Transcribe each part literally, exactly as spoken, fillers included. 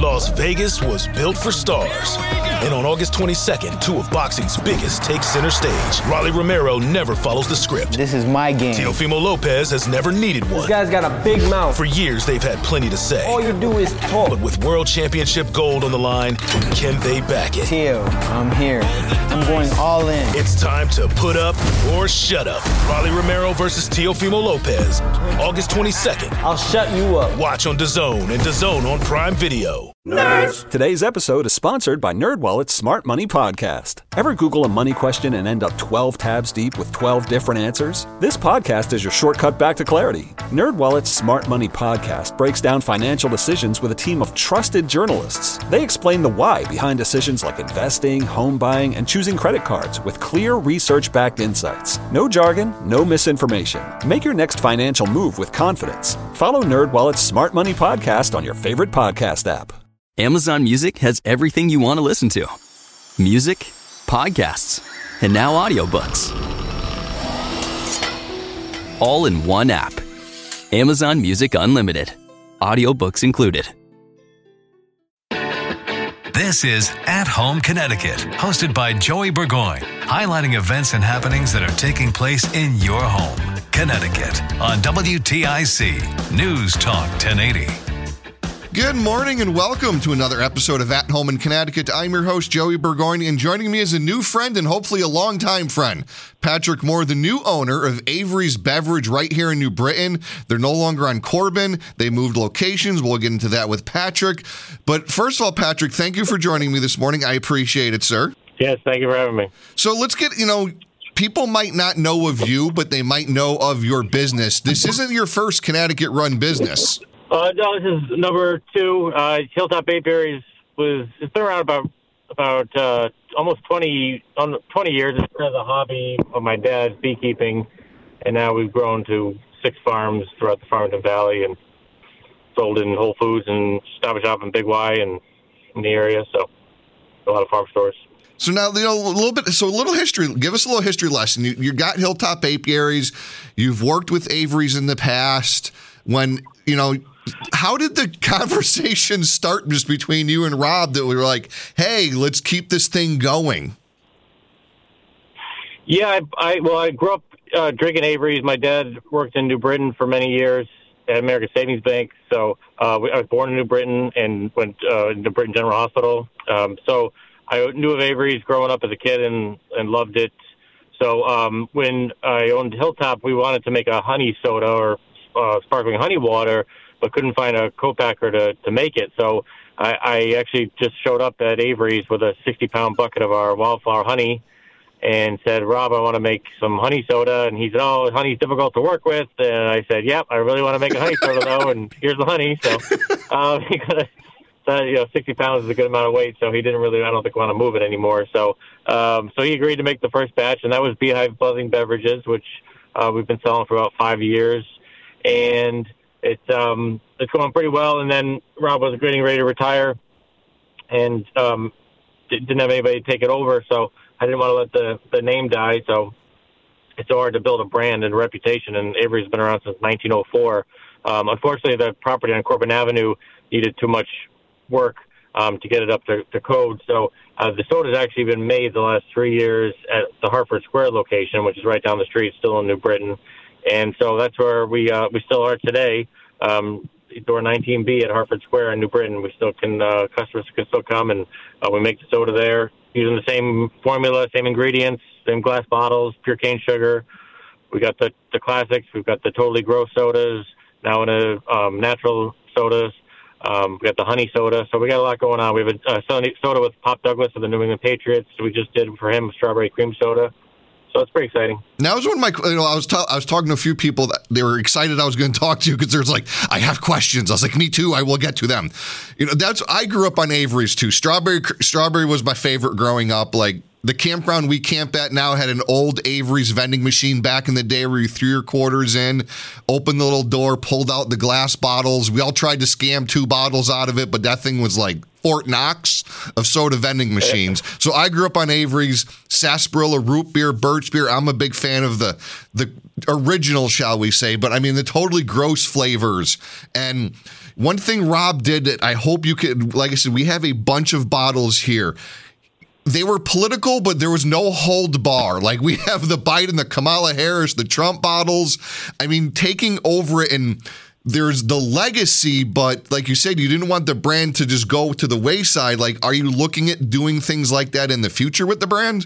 Las Vegas was built for stars. And on August twenty-second, two of boxing's biggest take center stage. Rolly Romero never follows the script. This is my game. Teofimo Lopez has never needed one. This guy's got a big mouth. For years, they've had plenty to say. All you do is talk. But with World Championship gold on the line, can they back it? Teo, I'm here. I'm going all in. It's time to put up or shut up. Rolly Romero versus Teofimo Lopez, August twenty-second. I'll shut you up. Watch on DAZN and DAZN on Prime Video. Nerds! Today's episode is sponsored by NerdWallet's Smart Money Podcast. Ever Google a money question and end up twelve tabs deep with twelve different answers? This podcast is your shortcut back to clarity. NerdWallet's Smart Money Podcast breaks down financial decisions with a team of trusted journalists. They explain the why behind decisions like investing, home buying, and choosing credit cards with clear research-backed insights. No jargon, no misinformation. Make your next financial move with confidence. Follow NerdWallet's Smart Money Podcast on your favorite podcast app. Amazon Music has everything you want to listen to. Music, podcasts, and now audiobooks. All in one app. Amazon Music Unlimited. Audiobooks included. This is At Home Connecticut, hosted by Joey Burgoyne, highlighting events and happenings that are taking place in your home, Connecticut, on W T I C News Talk ten eighty. Good morning and welcome to another episode of At Home in Connecticut. I'm your host, Joey Burgoyne, and joining me is a new friend and hopefully a longtime friend, Patrick Moore, the new owner of Avery's Beverage right here in New Britain. They're no longer on Corbin. They moved locations. We'll get into that with Patrick. But first of all, Patrick, thank you for joining me this morning. I appreciate it, sir. Yes, thank you for having me. So let's get, you know, people might not know of you, but they might know of your business. This isn't your first Connecticut-run business. Uh, no, this is number two. Uh, Hilltop Apiaries was it's been around about about uh, almost twenty, twenty years. It's kind of the hobby of my dad's beekeeping, and now we've grown to six farms throughout the Farmington Valley and sold in Whole Foods and Stop and Shop and Big Y and in the area. So a lot of farm stores. So now, you know, a little bit, so a little history, give us a little history lesson. You, you got Hilltop Apiaries. You've worked with Avery's in the past. When, you know, how did the conversation start just between you and Rob that we were like, hey, let's keep this thing going? Yeah, I, I well, I grew up uh, drinking Avery's. My dad worked in New Britain for many years at American Savings Bank. So uh, I was born in New Britain and went uh, to Britain General Hospital. Um, so I knew of Avery's growing up as a kid and, and loved it. So um, when I owned Hilltop, we wanted to make a honey soda or uh, sparkling honey water, but couldn't find a co-packer to, to make it. So I, I actually just showed up at Avery's with a sixty-pound bucket of our wildflower honey and said, Rob, I want to make some honey soda. And he said, oh, honey's difficult to work with. And I said, yep, I really want to make a honey soda, though, and here's the honey. So uh, so, you know, sixty pounds is a good amount of weight, so he didn't really, I don't think, want to move it anymore. So um, so he agreed to make the first batch, and that was Beehive Buzzing Beverages, which uh, we've been selling for about five years. And it's um it's going pretty well. And then Rob was getting ready to retire and um didn't have anybody take it over, so I didn't want to let the the name die. So it's so hard to build a brand and reputation, and Avery's been around since nineteen oh four. Um unfortunately, the property on Corbin Avenue needed too much work um to get it up to, to code. So uh, the soda's actually been made the last three years at the Hartford Square location, which is right down the street, still in New Britain. And so that's where we uh, we still are today. Um, door nineteen B at Hartford Square in New Britain. We still can uh, customers can still come, and uh, we make the soda there using the same formula, same ingredients, same glass bottles, pure cane sugar. We got the, the classics. We've got the Totally Gross sodas now in a um, natural sodas. Um, we got the honey soda. So we got a lot going on. We have a, a soda with Pop Douglas of the New England Patriots. We just did for him strawberry cream soda. So it's pretty exciting. Now, was one of my, you know, I was ta- I was talking to a few people that they were excited I was going to talk to you because there's like, I have questions. I was like, me too. I will get to them. You know, that's, I grew up on Avery's too. Strawberry, strawberry was my favorite growing up. Like the campground we camp at now had an old Avery's vending machine back in the day where you threw your quarters in, opened the little door, pulled out the glass bottles. We all tried to scam two bottles out of it, but that thing was like Fort Knox of soda vending machines. So I grew up on Avery's, sarsaparilla, root beer, birch beer. I'm a big fan of the the original, shall we say, but I mean the totally gross flavors. And One thing Rob did that I hope you could, like I said, we have a bunch of bottles here. They were political, but there was no hold bar. Like we have the Biden, the Kamala Harris, the Trump bottles. I mean, taking over it, and there's the legacy, but like you said, you didn't want the brand to just go to the wayside. Like, are you looking at doing things like that in the future with the brand?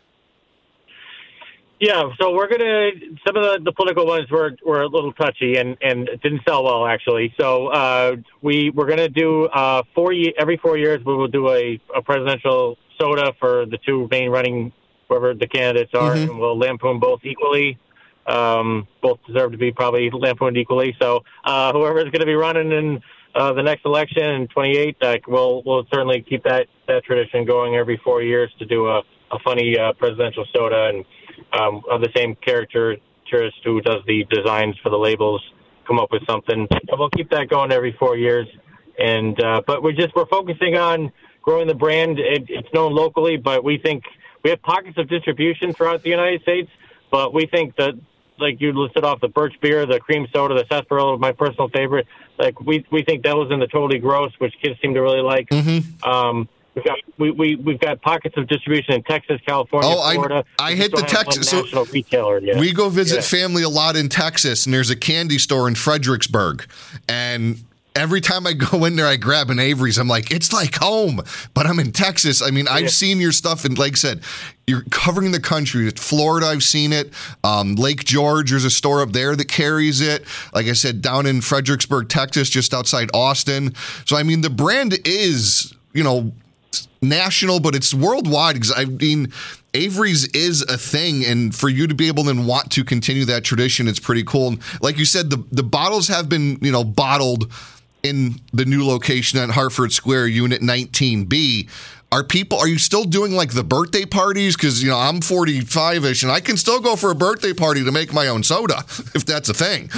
Yeah, so we're gonna. Some of the, the political ones were, were a little touchy and, and didn't sell well, actually. So uh, we we're gonna do uh, four ye- every four years we will do a, a presidential soda for the two main running, whoever the candidates are, mm-hmm. and we'll lampoon both equally. Um, both deserve to be probably lampooned equally. So uh, whoever is going to be running in uh, the next election in twenty-eight, uh, we'll we'll certainly keep that, that tradition going every four years to do a, a funny uh, presidential soda, and um, of the same characterist who does the designs for the labels come up with something. So we'll keep that going every four years. And uh, but we're just we're focusing on growing the brand. It, it's known locally, but we think we have pockets of distribution throughout the United States. But we think that, like you listed off, the Birch beer, the cream soda, the sarsaparilla, my personal favorite. Like we we think that was in the Totally Gross, which kids seem to really like. Mm-hmm. Um, we've got we, we we've got pockets of distribution in Texas, California, oh, Florida. I, I hit the Texas so national retailer yet. We go visit yeah. family a lot in Texas, and there's a candy store in Fredericksburg, and every time I go in there, I grab an Avery's. I'm like, it's like home, but I'm in Texas. I mean, I've yeah. seen your stuff, and like I said, you're covering the country. Florida, I've seen it. Um, Lake George, there's a store up there that carries it. Like I said, down in Fredericksburg, Texas, just outside Austin. So, I mean, the brand is, you know, national, but it's worldwide. I mean, Avery's is a thing, and for you to be able to want to continue that tradition, it's pretty cool. And like you said, the, the bottles have been, you know, bottled in the new location at Hartford Square, Unit nineteen B. Are people, are you still doing like the birthday parties? Because, you know, I'm forty-five-ish and I can still go for a birthday party to make my own soda, if that's a thing.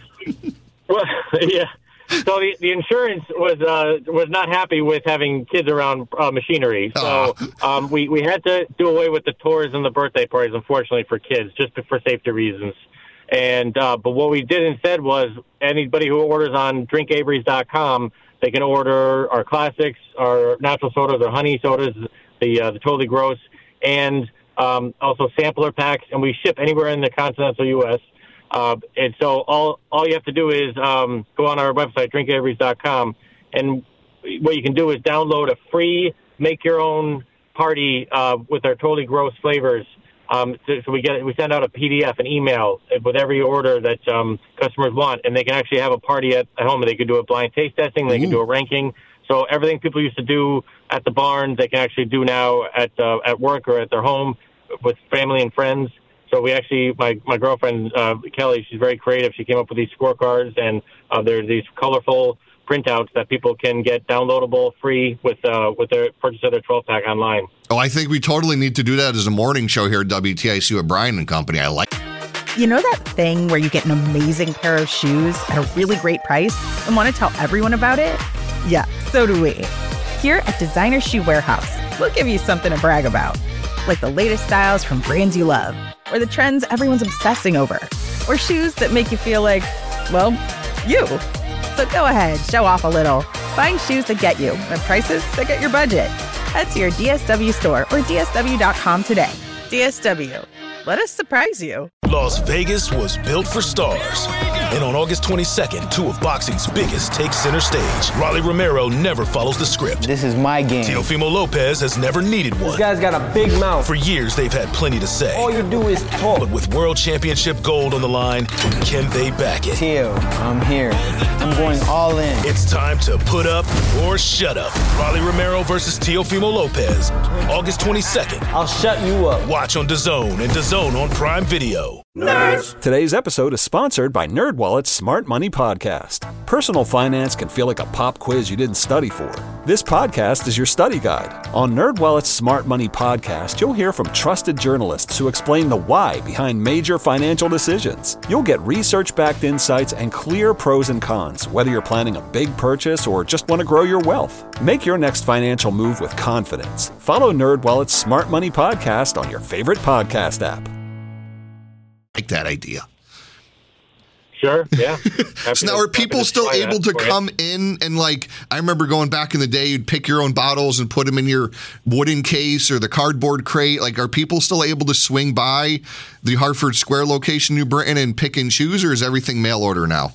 Well, yeah. So the, the insurance was uh, was not happy with having kids around uh, machinery. So um, we, we had to do away with the tours and the birthday parties, unfortunately, for kids, just for safety reasons. And uh, but what we did instead was anybody who orders on drink averys dot com, they can order our classics, our natural sodas, our honey sodas, the uh, the Totally Gross, and um, also sampler packs. And we ship anywhere in the continental U S Uh, and so all all you have to do is um, go on our website, drink averys dot com, and what you can do is download a free make your own party uh, with our Totally Gross flavors. Um, so, so we get we send out a P D F, an email with every order that um, customers want, and they can actually have a party at, at home. They can do a blind taste testing. They Ooh. can do a ranking. So everything people used to do at the barn, they can actually do now at uh, at work or at their home with family and friends. So we actually, my, my girlfriend, uh, Kelly, she's very creative. She came up with these scorecards, and uh, there's these colorful printouts that people can get downloadable free with uh, with their purchase of their twelve pack online. Oh, I think we totally need to do that as a morning show here at W T I C with Brian and company. I like You know that thing where you get an amazing pair of shoes at a really great price and want to tell everyone about it? Yeah, so do we. Here at Designer Shoe Warehouse, we'll give you something to brag about. Like the latest styles from brands you love, or the trends everyone's obsessing over, or shoes that make you feel like, well, you. So go ahead, show off a little. Find shoes that get you at prices that get your budget. Head to your D S W store or D S W dot com today. D S W. Let us surprise you. Las Vegas was built for stars. And on August twenty-second, two of boxing's biggest take center stage. Rolly Romero never follows the script. This is my game. Teofimo Lopez has never needed one. This guy's got a big mouth. For years, they've had plenty to say. All you do is talk. But with World Championship gold on the line, can they back it? Teo, I'm here. I'm going all in. It's time to put up or shut up. Rolly Romero versus Teofimo Lopez. August twenty-second. I'll shut you up. Watch on DAZN and DAZN on Prime Video. Nerds! Today's episode is sponsored by NerdWallet's Smart Money Podcast. Personal finance can feel like a pop quiz you didn't study for. This podcast is your study guide. On NerdWallet's Smart Money Podcast, you'll hear from trusted journalists who explain the why behind major financial decisions. You'll get research-backed insights and clear pros and cons, whether you're planning a big purchase or just want to grow your wealth. Make your next financial move with confidence. Follow NerdWallet's Smart Money Podcast on your favorite podcast app. like that idea. Sure, yeah. So now are people still able to come in and, like, I remember going back in the day, you'd pick your own bottles and put them in your wooden case or the cardboard crate. Like, are people still able to swing by the Hartford Square location, New Britain, and pick and choose, or is everything mail order now?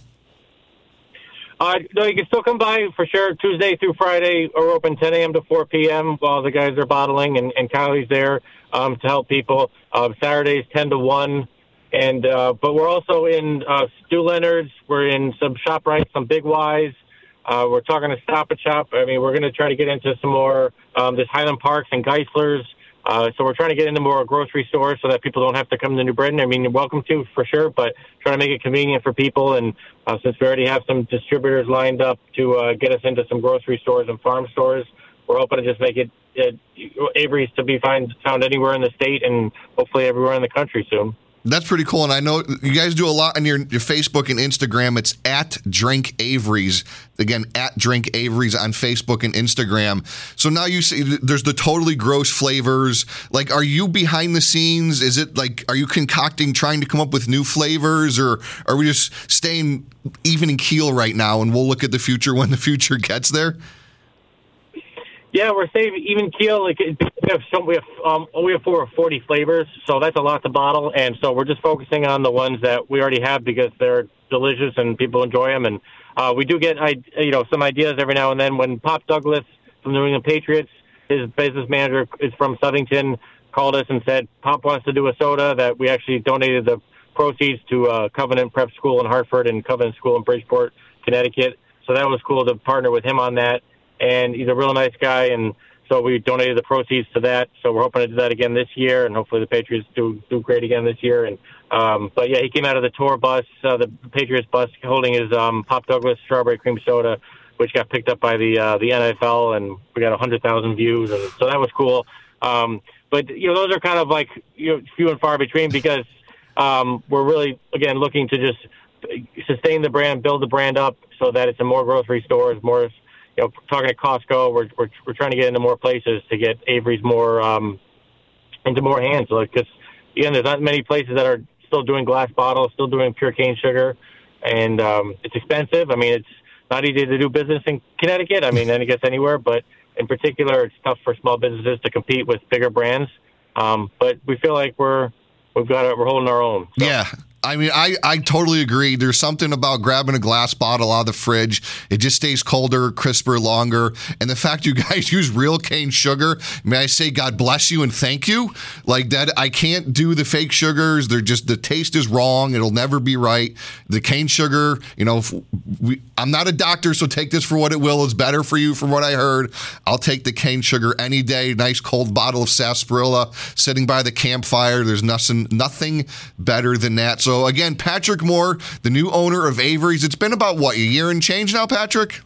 Uh, no, you can still come by for sure. Tuesday through Friday, we're open ten a.m. to four p.m. while the guys are bottling, and, and Kylie's there um, to help people. Uh, Saturdays ten to one. And uh, but we're also in uh, Stu Leonard's. We're in some ShopRite, some Big Y's. Uh, we're talking to Stop and Shop. I mean, we're going to try to get into some more. Um, there's Highland Parks and Geisler's. Uh, so we're trying to get into more grocery stores so that people don't have to come to New Britain. I mean, you're welcome to for sure, but trying to make it convenient for people. And uh, since we already have some distributors lined up to uh, get us into some grocery stores and farm stores, we're hoping to just make it uh, Avery's to be find, found anywhere in the state and hopefully everywhere in the country soon. That's pretty cool, and I know you guys do a lot on your, your Facebook and Instagram. It's at Drink Avery's. Again, at Drink Avery's on Facebook and Instagram. So now you see there's the totally gross flavors. Like, are you behind the scenes? Is it like, are you concocting, trying to come up with new flavors, or are we just staying even in keel right now, and we'll look at the future when the future gets there? Yeah, we're saving even keel. Like we have some, we have um, we have four or forty flavors, so that's a lot to bottle. And so we're just focusing on the ones that we already have because they're delicious and people enjoy them. And uh, we do get you know some ideas every now and then. When Pop Douglas from the New England Patriots, his business manager is from Southington, called us and said Pop wants to do a soda that we actually donated the proceeds to uh, Covenant Prep School in Hartford and Covenant School in Bridgeport, Connecticut. So that was cool to partner with him on that. And he's a real nice guy, and so we donated the proceeds to that. So we're hoping to do that again this year, and hopefully the Patriots do do great again this year. And um, but yeah, he came out of the tour bus, uh, the Patriots bus, holding his um, Pop Douglas strawberry cream soda, which got picked up by the uh, the N F L, and we got a hundred thousand views, and so that was cool. Um, but you know, those are kind of like you know, few and far between because um, we're really again looking to just sustain the brand, build the brand up, so that it's in more grocery stores, more. You know, talking to Costco, we're, we're we're trying to get into more places to get Avery's more um, into more hands. Like, because again, there's not many places that are still doing glass bottles, still doing pure cane sugar, and um, it's expensive. I mean, it's not easy to do business in Connecticut. I mean, I guess anywhere, but in particular, it's tough for small businesses to compete with bigger brands. Um, but we feel like we're we've got it, we're holding our own. So. Yeah. I mean, I, I totally agree. There's something about grabbing a glass bottle out of the fridge. It just stays colder, crisper, longer. And the fact you guys use real cane sugar, may I say God bless you and thank you? Like that, I can't do the fake sugars. They're just, the taste is wrong. It'll never be right. The cane sugar, you know, we, I'm not a doctor, so take this for what it will. It's better for you from what I heard. I'll take the cane sugar any day. Nice cold bottle of sarsaparilla sitting by the campfire. There's nothing, nothing better than that. So, again, Patrick Moore, the new owner of Avery's. It's been about, what, a year and change now, Patrick?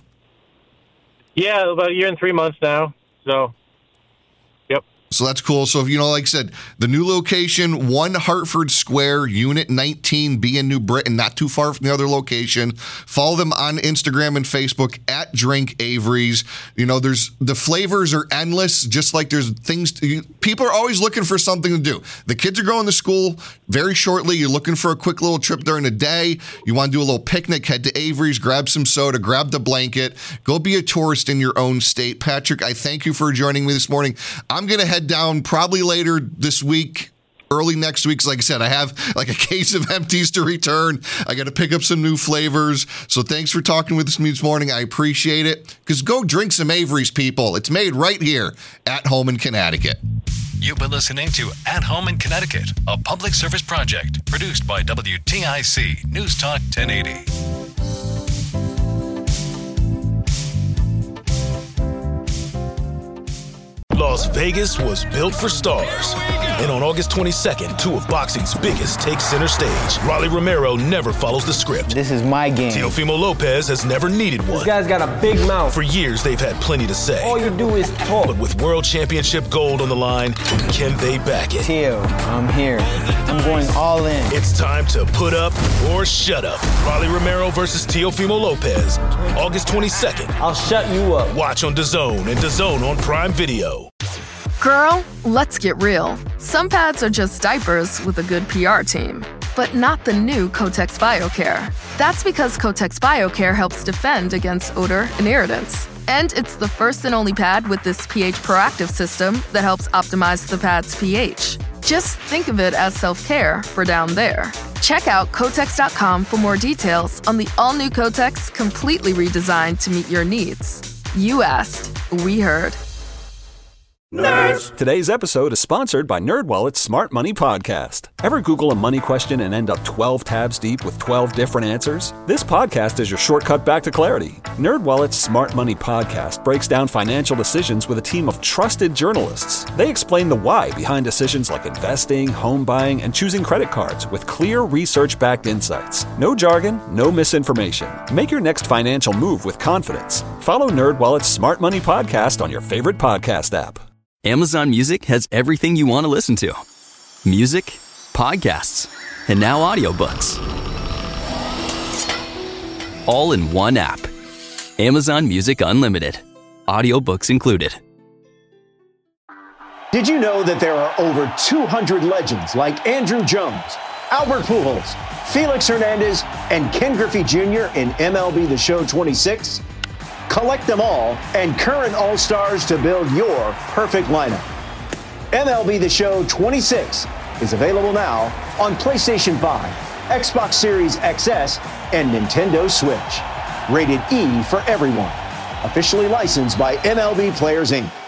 Yeah, about a year and three months now. So, yep. So that's cool. So, you know, like I said, the new location, one Hartford Square, Unit nineteen B in New Britain, not too far from the other location. Follow them on Instagram and Facebook at Drink Avery's. You know, there's the flavors are endless, just like there's things, to, people are always looking for something to do. The kids are going to school very shortly. You're looking for a quick little trip during the day. You want to do a little picnic, head to Avery's, grab some soda, grab the blanket, go be a tourist in your own state. Patrick, I thank you for joining me this morning. I'm going to head down probably later this week, early next week. Like I said, I have like a case of empties to return. I got to pick up some new flavors. So thanks for talking with me this morning. I appreciate it. Because go drink some Avery's, people. It's made right here at home in Connecticut. You've been listening to At Home in Connecticut, a public service project produced by W T I C News Talk ten eighty. Las Vegas was built for stars. And on August twenty-second, two of boxing's biggest take center stage. Rolly Romero never follows the script. This is my game. Teofimo Lopez has never needed one. This guy's got a big mouth. For years, they've had plenty to say. All you do is talk. But with world championship gold on the line, can they back it? Teo, I'm here. I'm going all in. It's time to put up or shut up. Rolly Romero versus Teofimo Lopez. August twenty-second. I'll shut you up. Watch on DAZN and DAZN on Prime Video. Girl, let's get real. Some pads are just diapers with a good P R team. but not the new Kotex BioCare. That's because Kotex BioCare helps defend against odor and irritants. And it's the first and only pad with this pH proactive system that helps optimize the pad's pH. Just think of it as self-care for down there. Check out Kotex dot com for more details on the all-new Kotex, completely redesigned to meet your needs. You asked, we heard. Nerds! Today's episode is sponsored by NerdWallet's Smart Money Podcast. Ever Google a money question and end up twelve tabs deep with twelve different answers? This podcast is your shortcut back to clarity. NerdWallet's Smart Money Podcast breaks down financial decisions with a team of trusted journalists. They explain the why behind decisions like investing, home buying, and choosing credit cards with clear research-backed insights. No jargon, no misinformation. Make your next financial move with confidence. Follow NerdWallet's Smart Money Podcast on your favorite podcast app. Amazon Music has everything you want to listen to. Music, podcasts, and now audiobooks. All in one app. Amazon Music Unlimited. Audiobooks included. Did you know that there are over two hundred legends like Andrew Jones, Albert Pujols, Felix Hernandez, and Ken Griffey Junior in M L B The Show twenty-six? Collect them all and current All-Stars to build your perfect lineup. M L B The Show twenty-six is available now on PlayStation five, Xbox Series X S, and Nintendo Switch. Rated E for everyone. Officially licensed by M L B Players, Incorporated.